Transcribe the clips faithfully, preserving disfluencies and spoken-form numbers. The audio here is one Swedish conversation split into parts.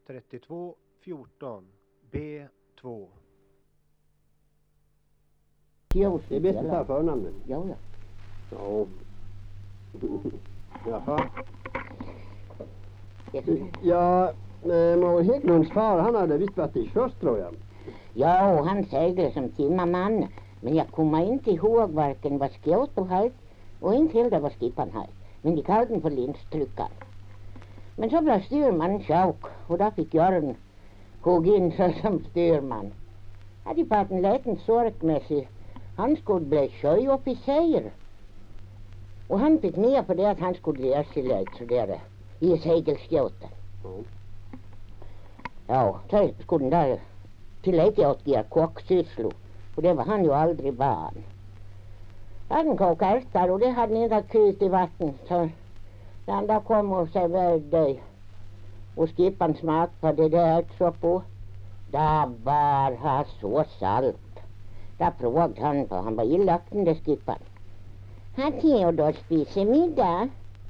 trettiotvå fjorton B två. Det är bäst att ta förnamnet. Ja, ja. Ja. Jaha. Yes. Ja, eh, Maur Hägglunds far, han hade visst varit i först, tror jag. Ja, och han seglade som timmerman. Men jag kommer inte ihåg varken vad Skjåto hade och inte heller vad Skippan hade. Men de kallade den för lindstryckaren. Men så blev styrman sjuk och då fick Jörn hugga in så som styrman. Hade på att en liten sorgmässig. Han skulle bli sjöofficer. Och han fick med för det att han skulle läsa lite sådär i segelskjåten. Mm. Ja, så skulle den där tillägga åt er kocksysslo. Och det var han ju aldrig van. Han kokade ärtor och det hade inte kylt i vatten. Så när han då kom och serverade det och Skippan smakade det där ärtsoppa, där var han så salt. Där frågade han på, han var illaktande Skippan. Har Theodor spiser middag?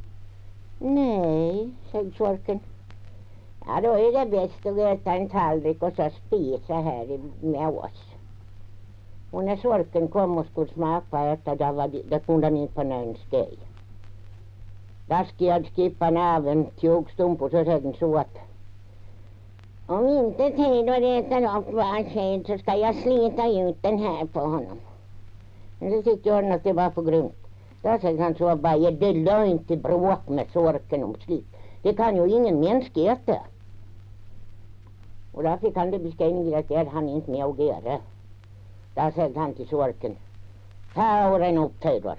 Nej, sa sorken. Ja, då är det bäst att äta en tallrik och så spisa här med oss. Och när sorken kom och skulle smaka äta, då, var det, då kunde han inte på någon skej. Där sked Skippan av en tjogstump och så sa den så att om inte Theodor äter upp varsin så ska jag slita ut den här på honom. Men så tyckte Jörn att det var för grymt. Då sa han så bara, är det löjn till bråk med sorken om slit? Det kan ju ingen människa äta. Och då fick han det beskrivningen att det är han inte med att göra. Då sa han till sorken, ta och ren upp Theodor.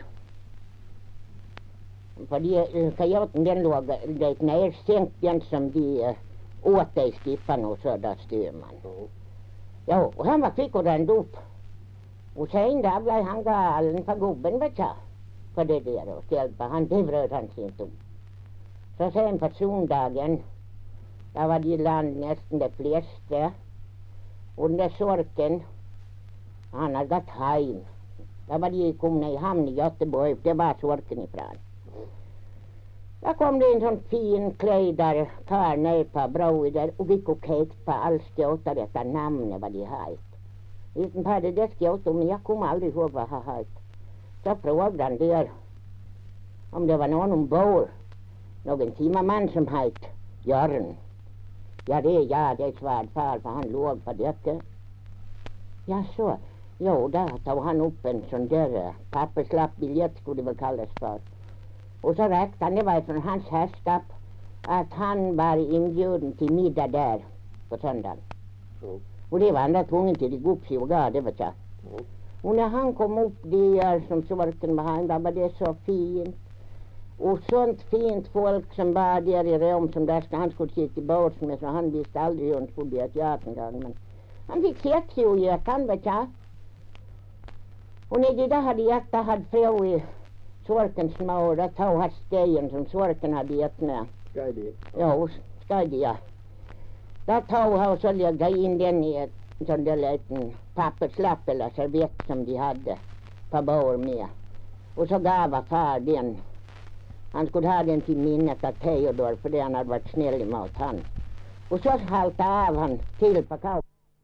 För de kajoten den låg det nersänkt den som de uh, åt i Skippan och så där styrman. Mm. Ja, och han var kvick och rände upp. Och sen där blev han galen på gubben, vet jag. För det där och hjälpa han, det bröt han sig inte om. Så sen på söndagen, där var de land nästan de flesta. Och den där sorken, han hade gått hem. Där var de kommit i hamn i Göteborg, det var sorken ifrån. Där kom det en sån fin klädare, tar ner på bro där och gick och kekte på all skjåta detta namnet vad de hade. Utan på det där skjåta, men jag kommer aldrig ihåg vad han hade. Så frågade han där om det var någon ombord, någon timmerman som hette Jörn. Ja, det är jag, det är svärfar, för han låg på detta. Ja, så. Jo, där tog han upp en sån där papperslappbiljett skulle det väl kallas för. Och så räckte han, det var från hans herrskap, att han var inbjuden till middag där på söndagen. Mm. Och det var han där tvungen till att gå upp sig och gå, det var så. Mm. Och när han kom upp där som sorken var han, där var det så fint. Och sånt fint folk som var där i Rom som där ska han skulle sitta i bords med, så han visste aldrig hur han skulle äta en gång. Men han fick sex och äta, han vet jag. Och när de där hade ätit, hade frå i sorkens mår, då tog han stegen som sorken hade ätit med. Skajdi. Ja, skajdi, ja. Då tog han och så lägga in den i ett sån där liten papperslapp eller servett som de hade på bord med. Och så gav han far den. Han skulle ha den till minnet av Theodor, för det han hade varit snäll emot han. Och så haltade av han till på kau.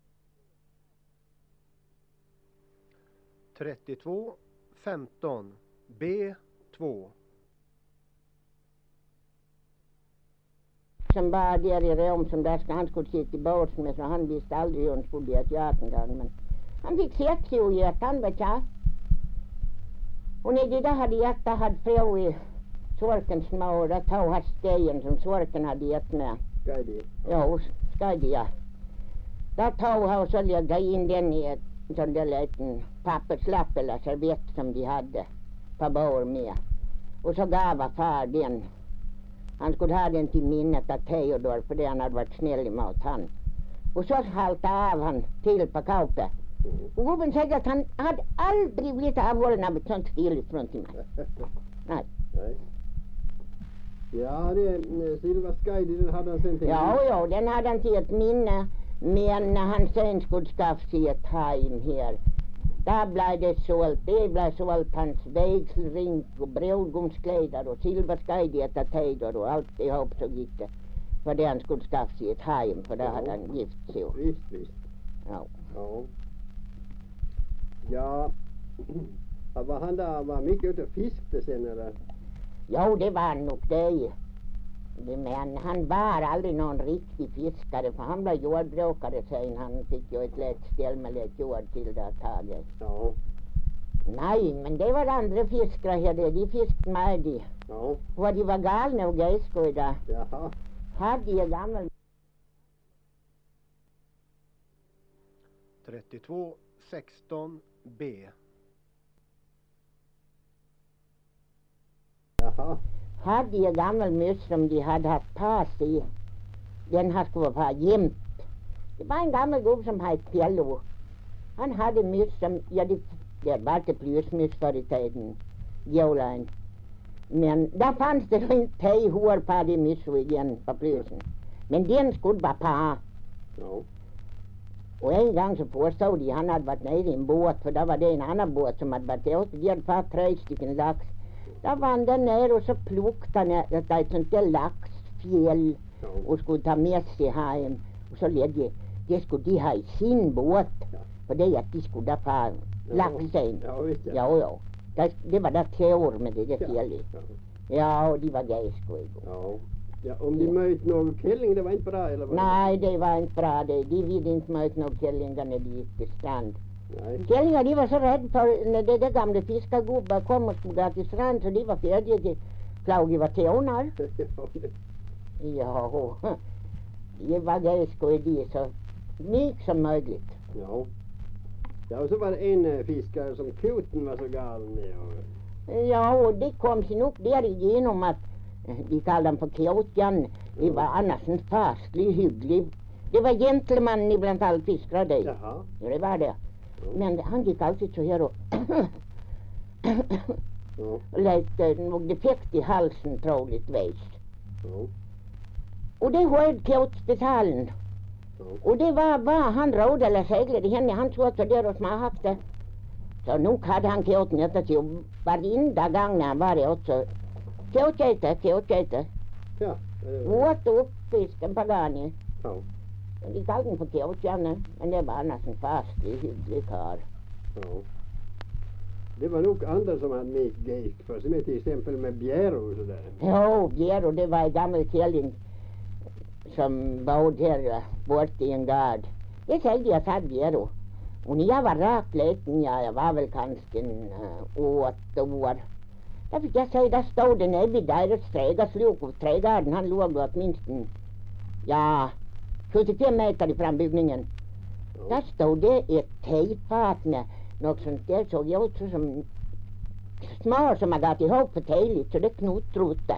trettiotvå femton B två. Som var där i Rom som där ska han skulle sitta i bords med, så han visste aldrig hur han skulle äta en gång. Men han fick sex och äta, han vet jag. Och när de där hade ätit, hade frå i sorkens mår, då tog han stegen som sorken hade ätit med. Skajdi. Ja, skajdi, ja. Då tog han och så lägga in den i ett sån där liten papperslapp eller servett som de hade på bord med. Och så gav han far den. Han skulle ha den till minnet av Theodor, för det han hade varit snäll emot han. Och så haltade av han till på kaupe. Och gubben säger att han hade aldrig blivit avhållen av ett sånt stil från till mig. Nej. Nej. Ja, det Silva Skajdi, den hade han sen till. Ja, ja, den hade han till ett minne. Men när han sen skulle skaffa sig ett hem här, där blev det sålt. Det blev sålt hans vägselring och brödgumskläder och Silva Skajdi ett Theodor och allt ihop så gick det. för det han skulle skaffa sig ett hem, för där Ja. hade han gift sig. Visst, visst. Ja. Ja. Ja. Ja, var han där var mycket ute och fiskade sen eller? Jo, det var nog det. Det- Men han var aldrig någon riktig fiskare, för han blev jordbrukare sen. Han fick ju ett lätt ställ med lätt jord till det taget. Ja. Nej, men det var andra fiskare här, det. De fiskade med de. Ja. Och de var galna och gejskoida. Jaha. Hade jag gammal trettiotvå sexton B. Jaha. hade jag gammal möss som de hade haft pass i. Den här skulle vara jämt. Det var en gammal gubbe som hette Pello. Han hade möss som, ja det, det var inte plusmöss förr i tiden. Jolän. Men där fanns det då inte tio hår på de mössor igen på plusen. Men den skulle vara pa. Ja. Och en gång så påstod de han hade varit nere i en båt, för där var det en annan båt som hade varit ute. De hade fått tre stycken lax. Där var han där nere och så pluktade han ett, ett sånt där laxfjäll Ja. och skulle ta med sig hem. Och så ledde det skulle de ha i sin båt. Ja. För det är att de skulle få laxen. Ja, visst ja. Ja, ja. Det, det var där tår med det där Ja. fjället. Ja. Ja, och de var gejskoiga. Ja. Ja, om de mötte någon killing, det var inte bra eller vad? Nej, det var inte bra det. De ville inte möta några källingar när de gick till strand. Nej. Källingar, de var så rädda för när det där gamla fiskargubbar kom och skulle gå till strand, så de var färdiga till flagg var tånar. Ja, och de var gejskoiga de så mycket som möjligt. Ja. Ja, och så var det en eh, fiskare som kuten var så galen med. Och, Ja, och det kom sin upp där igenom att eh, de kallade dem för kjotjan. Det var annars en fastlig, hygglig. Det var gentlemannen ibland alla fiskare det. jaha. Ja, det var det. Ja. Men han gick alltid så här och Ja. lät eh, nog defekt i halsen troligt väst. Ja. Och det hörde kjotspetalen. Ja. Och det var bara han rådde eller seglade henne. Han såg så där och smakade. Så nog hade han kjoten äta sig. Och varenda gång när han var ute så kjotjäte, kjotjäte. Ja. eh, Åt upp fisken på garnet. Ja. De kallade den för kjotjanne. Men det var annars en fastlig, hygglig karl. Ja. Det var nog andra som hade mycket gejsk för, som är till exempel med bjäro och sådär. Jo, Bjär, och det var en gammal källing som bodde här eh, borta i en gard. Det sägde jag att Bjär. Och när jag var rakt liten, ja, jag var väl kanske en uh, åtta år. Där fick jag säga, där stod det näbbi där och strägaslok och trädgarden, han låg åtminstone, ja, sjuttiofem meter ifrån byggningen. Ja. Där stod det ett tejfat med något sånt där, såg jag ut som smör som man gav ihop för tejligt, så det knuttrotade.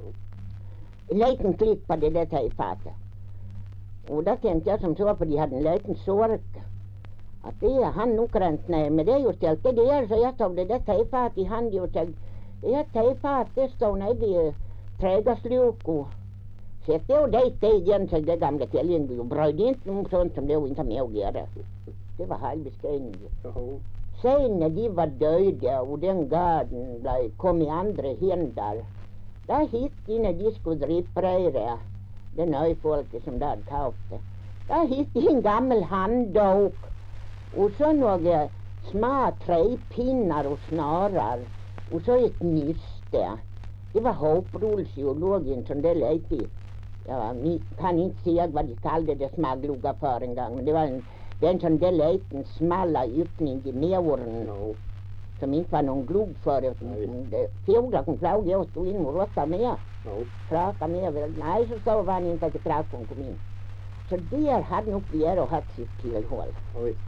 En liten klick på det där tejfatet. Och där tänkte jag som så på de hade en liten sork. Att det är han nog ränt ner, men det är ju ställt det där, så jag tog det där tejfatet i hand och tänkte, det här tejfatet det stod ner vid trädgårdslok och sätte och det det igen, så det gamla källen och bröd inte något sånt som det var inte med att göra. Det var halvbeskrivet. Ja. Sen när de var döda och den garden blev, kom i andra händer, där hittade de när de skulle reparera det nöjfolket som där hade kauft det. Där hittade de en gammal handduk och så några små träpinnar och snarar och så ett nyste. Det var hoprulsi och låg i en sån där lite, jag kan inte säga vad de kallade det smaglugga för en gång, men det var en, det är en sån där liten smalla öppning i nävren Ja. som inte var någon glugg för det. Nej. Fåglar kom flög ut och in och råttade med. Ja. Kraka med väl. Nej, så så var han inte att krakan kom in. Så där hade nog Bjär och haft sitt tillhåll. Ja, visst.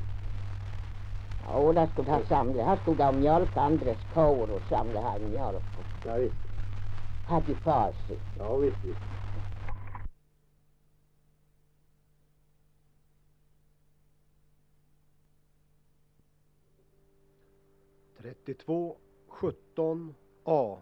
Ja, och där skulle ha samlat. Här skulle ha mjölk andres kor och samla här mjölk. Ja, visst. Hade för sig. Ja, visst, visst. trettiotvå sjutton A.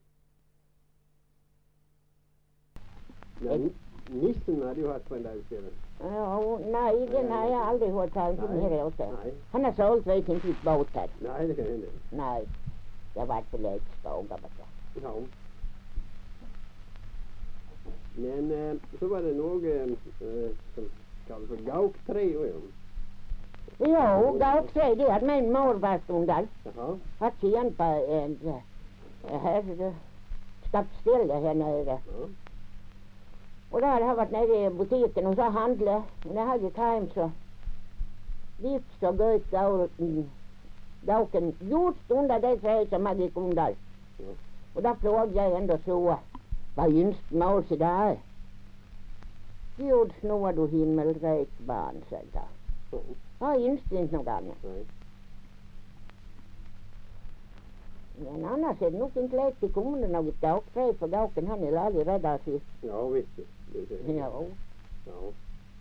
Ja, nissen hade ju haft på den där kvällen. Ja, och nej, den har jag aldrig hört talas om här ute. Nej. Han har sålt vet inte vilket båt här. Nej, det kan hända. Nej, det var ett för lekskogar. Ja. Men eh, så var det något eh, som kallas för gaukträ. Jo, gaukträ, det hade min mor varit under. Jaha. Har tjän på en här skattställe här nere. Ja. Och där har jag varit nere i butiken och så handlat. Och när jag hade hem så dit så gött gauken just under det träd som jag gick under. Ja. Och då frågade jag ändå så, vad ynst måls idag? Gud snor du himmelrikt barn, sa jag. Ja. Jag ynst inte något annat. Nej. Men annars är det nog inte lätt i kommunen något gaukträ, för gauken han är aldrig räddad sig. Ja, visst. Det är det. Ja. Ja.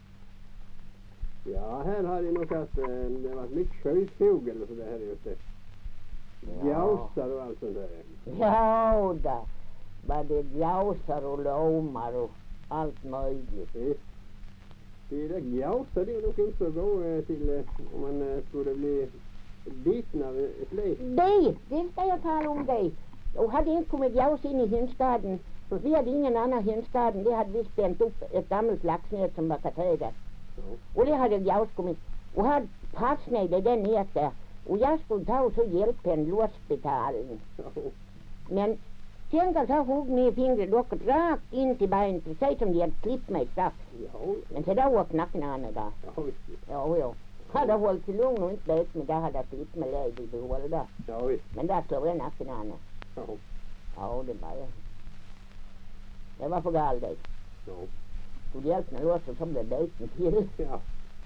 Ja, här har jag nog att eh, det har varit mycket sjöfågel och så det här ute. Ja. Jausar och allt sånt där. Ja, då. Vad det jausar och lomar och allt möjligt. Visst. Det där jausar det är nog inte så gå eh, till eh, om man eh, skulle bli biten av ett lek. Det, det ska jag tala om dig. Och hade inte kommit jaus in i hönsgarden. Vi hade ingen annan hönsgarden. Det hade vi spänt upp ett gammalt laxnät som var katögat. Ja. Och det hade jaus kommit. Och hade passnägde den nätet. Och jag skulle ta och så hjälpa en låsbetalning. Ja. Men sen kan jag hugga med fingret dock rakt in till benet. Precis som de hade klippt mig strax. Ja. Men så där var knacken an idag. Ja, visst. Ja, ja. Hade jag hållit till lugn och inte bet men där hade jag klippt mig läge i behållda. Ja, visst. Men där slog jag nacken an. Ja. Ja, det var jag. Det var för galet. Ja. Och det hjälpte mig lås och så blev beten till. Ja.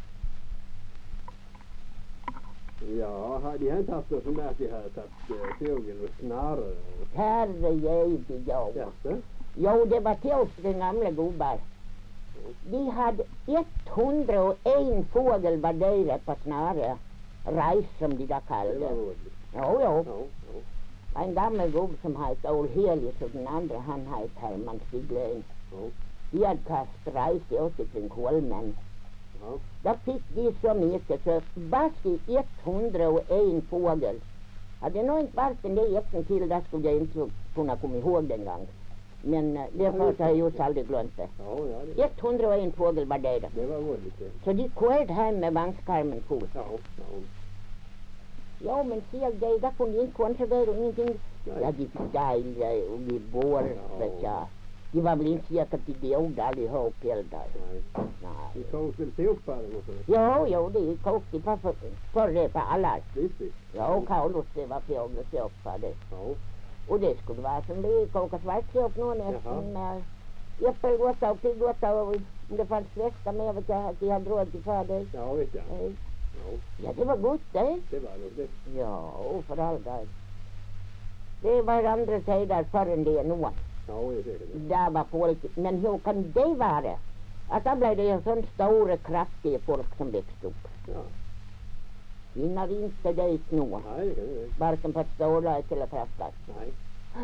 Ja, hade jag inte haft något som där att jag hade tagit fågel och snarare. Herre jävlig jag. Jaså? Jo, det var till den gamla gubbar. De hade etthundraen fågel var där på snarare. Reis som de där Det kallade. var roligt. Jo, jo. Ja, ja. En gammal gubb som hette Olhelius och den andra han hette Herman Stiglöin. Ja. De hade kastat reis åt sig kring Holmen. Ja. Då fick de så mycket så baski etthundraen fågel. Hade jag nog inte varit den där etten till där skulle jag inte kunna komma ihåg den gång. Men uh, det har jag just aldrig glömt det. Ja, ja, det, etthundraen fågel var det då. det var roligt det. Så de körde hem med vagnskarmen full. Ja, ja. Ja, men se det, där kunde inte konservera och ingenting. Nej. Ja, de fick dejla och de bor, Ja. vet jag. De var väl inte säkert att de dog allihop heller. Nej. Nej. Vi tog väl till upp här och så. Jo, jo, det kokte för, för, för det för alla. Visst, visst. Ja, Kaulus, det var fågelsoppa det. Ja. Och det skulle vara som det kokar svartsoppa nu nästan med äppelgåta och piggåta och om det fanns fläskar med vet jag att de hade råd till för det. Ja, vet jag. Eh, Ja, Ja, det var gott det. det var nog det. Ja, för all del. Det var andra tider förrän det nu. Ja, det är säkert det. Där var folk, men hur kan det vara? Att då blev det en sån stora, kraftiga folk som växte upp. Ja. Vinnar inte dit nu. Nej, det kan det. Varken på storlek eller kraftigt. Nej.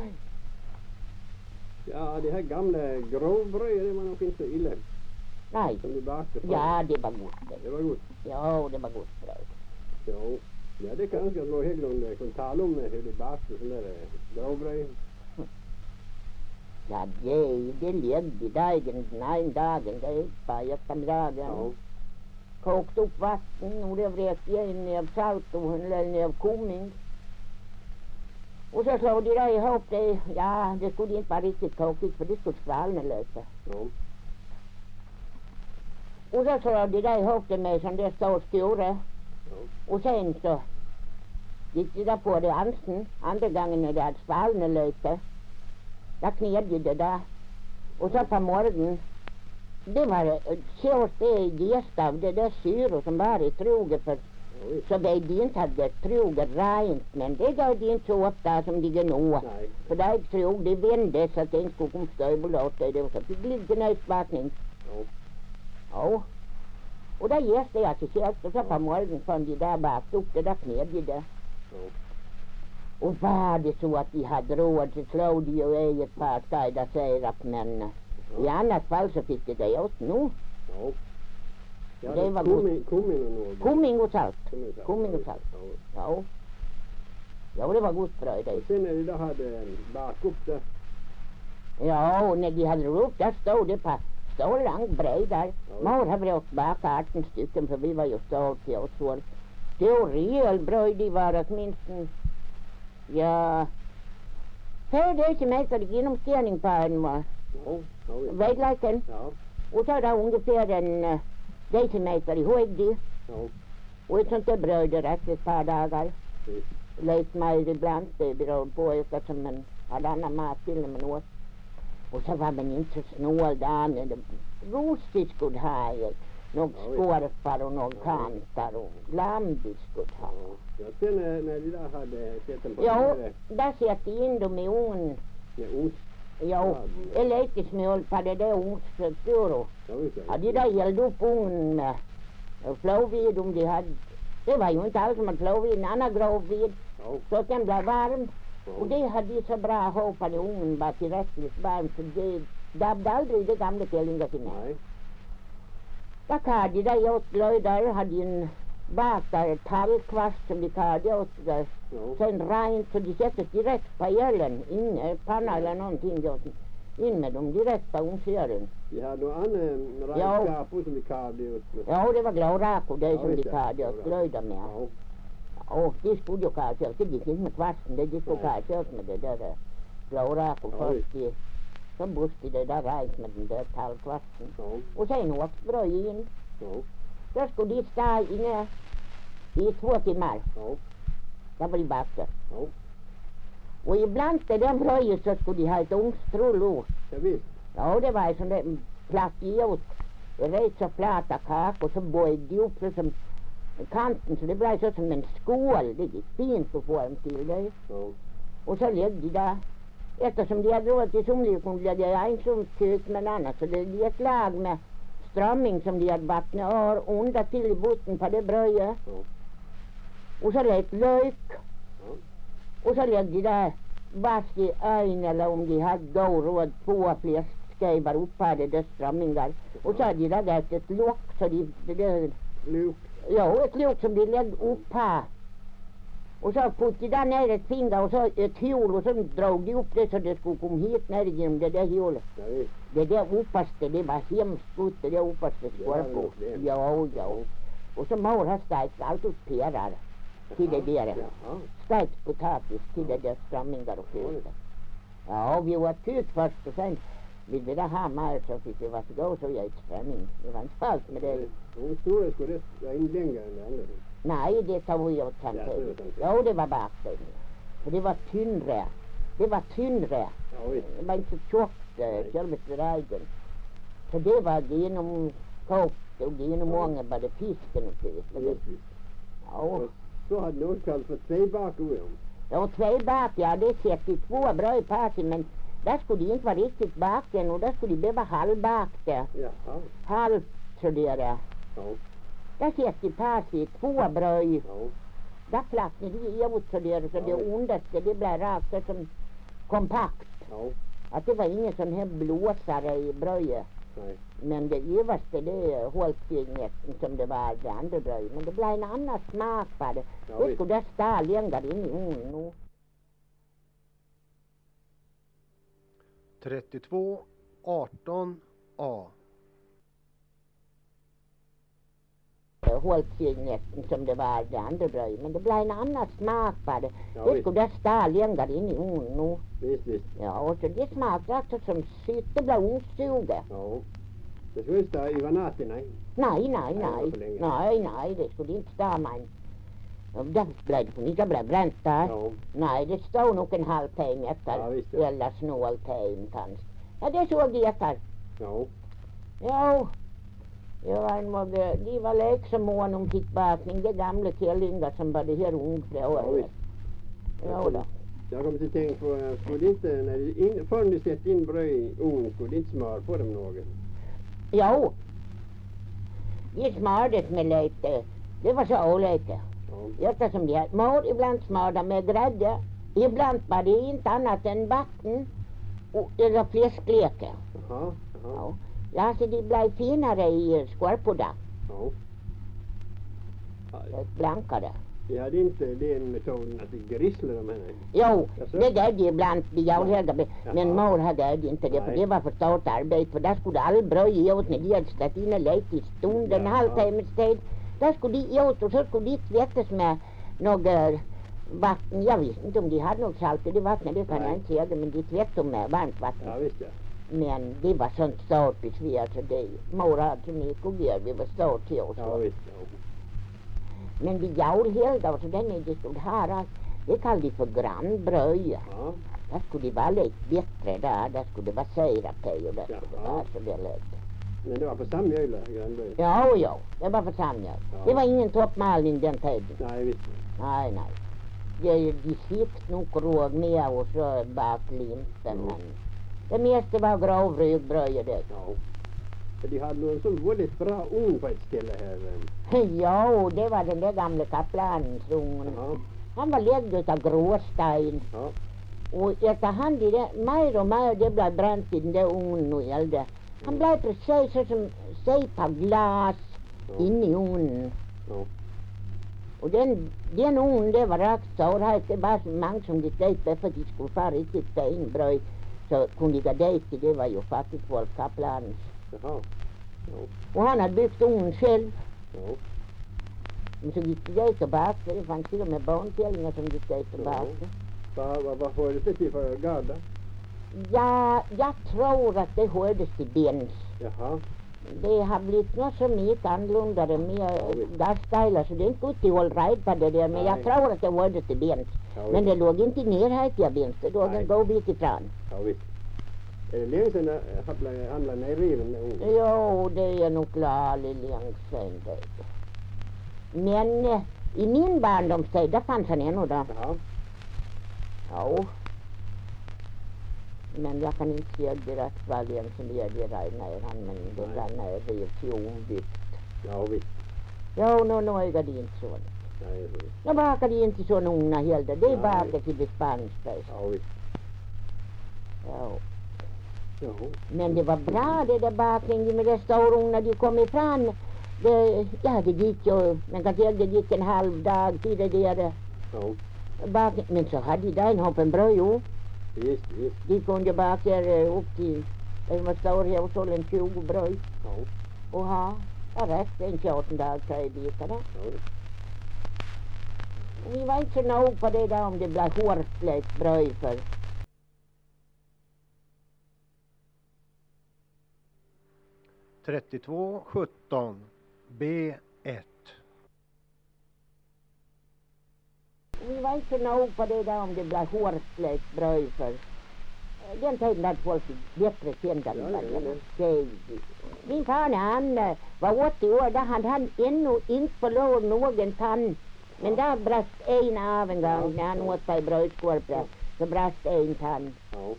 Ja, det här gamla grovbröd, det var nog inte så illa. Nej. Som du bakade för. Ja, det var gott det. Det var gott. Ja, det var gott bröd. Jo. Ja, det kanske att Lå Hägglund kan tala om hur du bakade sån där grovbröd. Ja, det, det lägg i dagen, nej dagen, det är på eftermiddagen. Ja. Kokt upp vatten och det vret i en näv salt och en liten näv kummin. Och så slog de där ihop det, ja det skulle inte vara riktigt kokigt för det skulle svalna lite. Ja. Och så slog de där ihop det med sån där stor skura. Ja. Och sen så gick de där på det ansen, andra gången när det hade svalnat lite. Där knedde det där. Och så på morgonen, det var så det gäst av det där syre som var i troget för Oj. så det de inte hade troget rent, men det gav de inte så ofta som de nu. Nej. För där trog de vände så att det inte skulle komma stövel åt det. Det var så att det blev en utvattning. Ja. Ja. Och där gäste jag till källt och så på morgonen kom de där bakt upp det där knedde det. Ja. Och var det så att de hade råd så slog de ju i ett par skajda sirap, men Ja. i annat fall så fick de det åt nu. Ja. Ja, Det var kummin, kummin och något. Kumming och salt. Kummin och salt. Kumming och salt. Ja. Ja. Ja, det var gott bröd det. Och sen när de då hade bakat upp det Ja, och när de hade ropt, där stod det på stor lång bred där. Mor har brått bak arton stycken, för vi var ju stolt till oss. Vår stor ölbröd, de var åtminstone, ja, för decimeter genomskärning på en var. Ja, ja, visst. Väglaken. Ja, Och så där ungefär en uh, decimeter i höjd det. ja, Och ett sånt där bröd det räckte ett par dagar. visst. Lät mig ibland, det beror på eftersom man hade annan mat till när man åt. Och så var man inte så snål där när det rostigt skulle ha några Ja, skorpar och några kantar och lambis skulle ha. Ja, ja, sen när, när de där hade sett dem på Ja, den där sätter in dem i ugn. med ost. Ja, eller inte smjöl på det där ugnsstrukturen. Ja, visst. Ja, de där hällde upp ugnen med flåvid om de hade. Det var ju inte alls som att flåvid, en annan grovvid. Ja, Så att den blev varm. ja. Och det hade de så bra hoppade i ugnen, bara tillräckligt varmt. Så det dabbade aldrig det gamla källingar till mig. Nej. Där kallade de där åt löj, där hade de en bak där, tallkvast som de kallade åt där. Ja, Sen rent, så de sättes direkt på elen, ingen panna eller någonting. Då. In med dem direkt på ugnsören. vi hade någon annan Ja. rajskapo som vi kallade ut. Ja, det var glorako, det Ja, som de visst, ja. kallade åt löjda med. Ja, Och det skulle ju kallas åt, det gick inte med kvasten, det gick och Nej. kallas åt med det där glorako Ja, först. I, så buste det där rent med den där tallkvasten. ja, Och sen åt bröd in. ja, Då skulle de stå inne i två timmar. ja, Där var de bakta. ja, Och ibland till den brödet så skulle de ha ett ugnsstrull ut. ja, visst. Ja, det var en sån där platt ut. Rätt så plata kak och så böjde de upp så som kanten så det blev så som en skål. Det gick fint att få dem till det. Ja, Och så lägger de där. Eftersom de hade råd till somliga kunde de lägga ensomskök med annat. Så det är ett lag med strömming som de hade vattnat av under till i botten på det brödet. ja, Och så lät lök. ja, Och så lägger de där vask i en eller om de hade god råd två fläskskivar upp på det där strömmingar. Och så hade de där gett ett lock så de, det där, luk. ja ett lock som de lägger upp på. Och så puttade de där ner ett finger och så ett hjul och så drog de upp det så det skulle komma hit ner genom det där hjulet. Ja, visst. Det där uppaste, det var hemskt gott, det där uppaste Det var det skorpor. nog det. Ja, ja. Och så mor har stekt allt ut perar till det där. Ja, Stekt potatis till det där strömmingar och filter. Ja, vi var tyt först och sen vill vi där ha mer så fick vi varsågod och så jag ett strömming. Det var inte allt med det. de stora skulle det vara in längre än det andra. Nej, det tar vi åt Ja, det samtidigt. var samtidigt. Ja, det var baksidan. För det var tynnre. Det var tynnre. Ja, visst. Det var inte så tjockt, Nej. själva strägen. Så det var genom kokt och genom Ja. många både fisken och fisk. Ja, visst, visst. Ja, Och så hade någon kallat för tvebak ojom. ja, två bak, ja, det sätter två bröd på sig, men där skulle de inte vara riktigt baken och där skulle de behöva halvbakta. Jaha, Halvt sådär. ja, Där sätter de på sig två bröd. ja, Där plattnar de ut sådär så Ja, det visst. underste det blir rakt så som kompakt. ja, Att det var ingen sån här blåsare i brödet. nej, Men det överste det håltfingret som det var det andra brödet. Men det blev en annan smak på det. Ja, Det visst. skulle där stå längre in i ugnen nu. trettiotvå arton A. Håltfingret som det var det andra brödet. Men det blev en annan smak på det. Ja, Det visst. skulle där stå längre in i ugnen nu. visst, visst. Ja, och så det smakade också som sytt. Det blev ugnssuget. Ja. Det skulle inte stå i vanati, nej. Nej, nej, Nej, det var nej. för länge. Nej, nej, det skulle inte stå men. Där blev det inte blev bränt där. Ja, Nej, det stod nog en halvtimme efter. Ja, visst, ja. Eller snåltimme kanske. Ja, det såg jag efter. ja, Ja. Ja, en måg, de var leksamån om sitt bakning. Det gamla källingar som var det här Ja, ungfrån. visst. Ja, då. Jag kommer till tänka på, eh, skulle det inte, när de in, förrän de sätter in bröd i ugn, skulle det inte smör på dem något? Jo. De smördes med lite. Det var så olika. Ja, Eftersom de hade mor ibland smörda med grädde. Ibland var det inte annat än vatten. Och, eller fläskleke. jaha, jaha, Ja. Ja, så de blev finare i skorporna. ja. Ja, Blankare. Jag hade inte den metoden att grissla dem henne. Jo, Jaså? det gav de ibland de jaulhöga, men Jaha. mor hade det inte det, för Nej. det var för stort arbete, för där skulle all bröd ge åt när de hade stått in och lekt i stunden, Jaha. halvtimmes tid. Där skulle de ge åt och så skulle de tvättas med något vatten. Jag visste inte om de hade något salt i det vattnet, det kan Nej. jag inte säga, men de tvättade med varmt vatten. Ja, visst ja. Men det var sånt stort besvär, så det, mor hade så mycket att göra, vi var stort till oss. Ja, visst ja. Men de jaulhöga, och så den är det stod här, det kallade de för grannbröd. Ja. Där skulle det vara lite bättre där, där skulle det vara sirap i och där skulle det Jaha. vara så väl lite. Men det var på Samjöla, grannböj. Ja, ja, det var för samgöd. Ja. Det var ingen toppmalning den tiden. Nej, visst. Nej, nej. De, de fick nog råg med och så baklimten, Ja. men det mesta var grov rygbröd det. Ja. För de hade nog en sån väldigt bra ugn på ett ställe här. eh. Ja, och det var den där gamla kaplanens ugn. Ja. Han var läggd av gråstein. Ja. Och efterhand i det, mer och mer det blev bränt i den där ugnen och elde. Han blev precis så som sejpa glas Ja. in i ugnen. Ja. Och den, den ugnen det var rakt så här, det var så många som gick dit för att de skulle få riktigt stenbröd. Så kunde de gå dit, det var ju fattigt folk, kaplanens. Jaha. Ja. Och han hade byggt ugnen själv. Ja. Men så gick de dit tillbaka, det fanns till och med barnfällingar som gick dit tillbaka. Vad, vad, vad får det till för garda? Ja, jag tror att det hördes till bens. Jaha. Det har blivit något så mycket annorlunda med gasstejlar så det är inte gott att hålla rädd på det där, men jag Nej. tror att det hördes till bens. Ja, Men det visst. låg inte ner här till bens, det låg Nej. en god bit ifrån. Ja, visst. Är det länge sedan jag handlade ner riven med ugn? Jo, det är nog klart länge sedan det. Men eh, i min barndomstid, där fanns han ännu då. Jaha. Ja. Men jag kan inte säga direkt vad vem som gör det där ner han, men det Nej. var när riv till ombyggt. Ja, visst. Jo, nu nu är det inte så. Nej, visst. Nu bakar de inte så ugna heller, det är Nej. bakar till dispensspris. Ja, visst. Ja. Ja. Men det var bra det där bakningen med de stora ugnar de kom ifrån. Det, ja, det gick ju, men kanske det gick en halv dag till det där Ja. bakning. Men så hade de där en hoppen bröd ju. Visst, visst. De kunde baka eh, upp till, det var stor hushållen tjugo bröd. Ja. Och ha, ja rätt, en fjorton dag tre bitar. Ja. Och vi var inte så nog på det där om det blev hårt lätt bröd för. trettiotvå sjutton B ett. Vi var inte så nog på det där om det blev hårt lätt bröd för. Den tiden hade folk bättre kända Ja, än vad ja, det ja. var. Min far när han eh, var åttio år, där hade han ännu inte förlorat någon tand. Men där brast en av en gång när han åt på brödskorpet. Så brast en tand. Ja.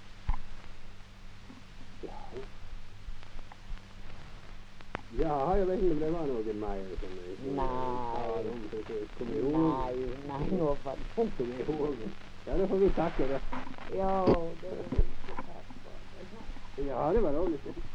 Ja, jag vet inte om det var någon Maja som... Nej. Ja, de försöker komma ihåg. Nej, nej, nog för Komma ihåg. Ja, då får vi tacka det. Ja, det Ja, det var roligt.